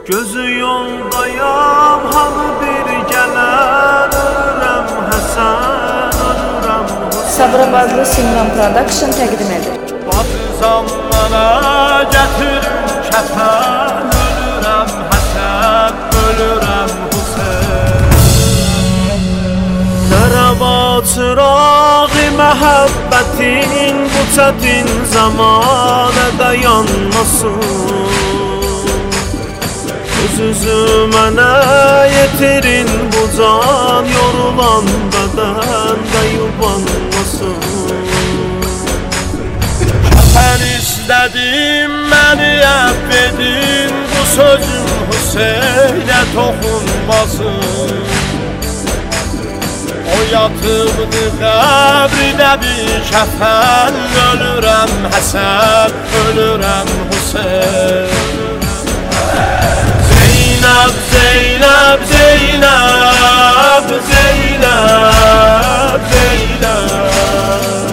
Gözü yoldayam, halı bir gelen, ölürəm Həsən, ölürəm Hüseyn. Sabirabadlı Simran Production təqdim edir. Batı zammana gətirin kəfən, ölürəm Həsən, ölürəm Hüseyn. Nərəva çırağı məhəbbətin, bu çətin zamanədə yanmasın. Sözü mənə yetirin bu can, yorulan bədən də yubanmasın. Kəfən istədim, məni əfv edin, bu sözüm Hüseynə toxunmasın. O yatıbdı qəbrinə bir kəfən, ölürəm Həsən, ölürəm Hüseyn. Zeynəb, Zeynəb, Zeynəb, Zeynəb, Zeynəb.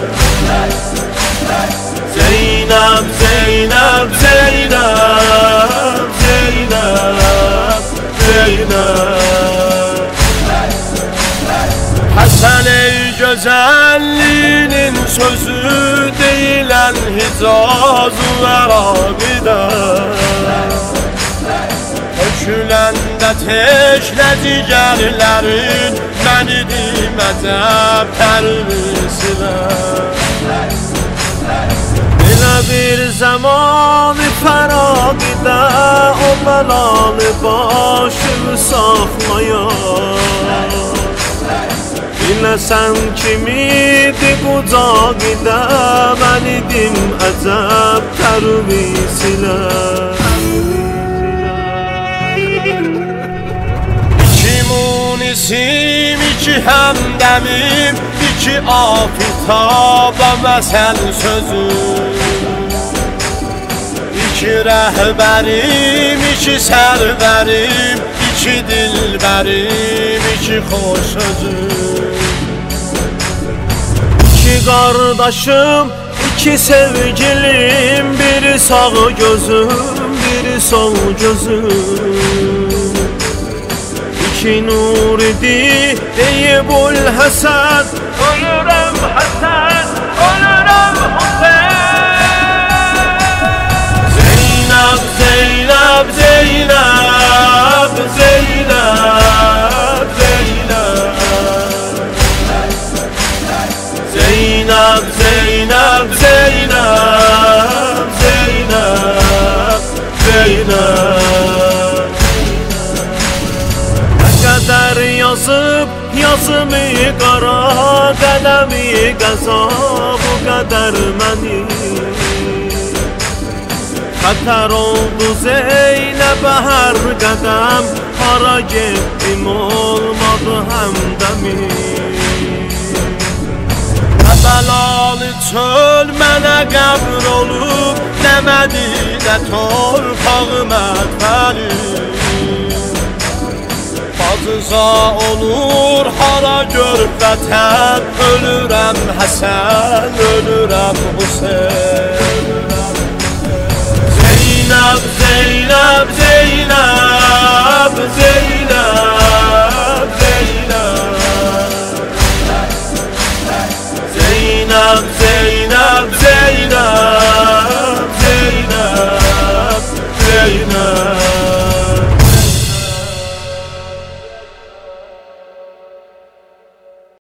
Zeynəb, Zeynəb, Zeynəb, Zeynəb, Zeynəb. Həsən ey gözəlliyinin sözü deyilən Hicaz-ı Ərabidə. Töküləndə teşlə digərlərin, mən idim əcəb tərvisilər. Belə bir zamanı fəraqidə, o bəlalı başımı saxlayar. Biləsən kimidi qucağıda, mən idim əcəb tərvisilər. İsim, iki həmdəmim, iki afitaba məsəl sözüm. İki rəhbərim, iki sərvərim, iki dilbərim, iki xoş sözüm. İki qardaşım, iki sevgilim, biri sağ gözüm, biri sol gözüm. İki nur idi deyibul Həsən, ölürəm Həsən, ölürəm Hüseyn. Zeynəb, Zeynəb, Zeynəb, Zeynəb, Zeynəb. Zeynəb, Zeynəb, Zeynəb, Zeynəb, Zeynəb. Qədər yazıb yazımı qara, qələmi qəza bu qədər məni. Xətər oldu Zeynəbə hər qədəm, hara getdim olmadı həmdəmi. Bəlalı çöl mənə qəbr olub, demədi də torpağı mədfəli. Bacıza olur hara görüb vətən, ölürəm Həsən, ölürəm Hüseyn. Zeynəb, Zeynəb, Zeynəb, Zeynəb, Zeynəb. Zeynəb, Zeynəb, Zeynəb, Zeynəb, Zeynəb.